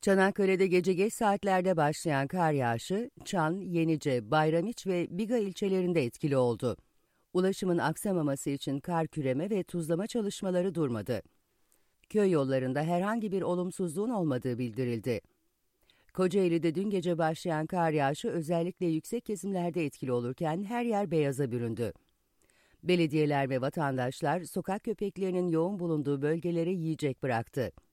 Çanakkale'de gece geç saatlerde başlayan kar yağışı, Çan, Yenice, Bayramiç ve Biga ilçelerinde etkili oldu. Ulaşımın aksamaması için kar küreme ve tuzlama çalışmaları durmadı. Köy yollarında herhangi bir olumsuzluğun olmadığı bildirildi. Kocaeli'de dün gece başlayan kar yağışı özellikle yüksek kesimlerde etkili olurken her yer beyaza büründü. Belediyeler ve vatandaşlar sokak köpeklerinin yoğun bulunduğu bölgelere yiyecek bıraktı.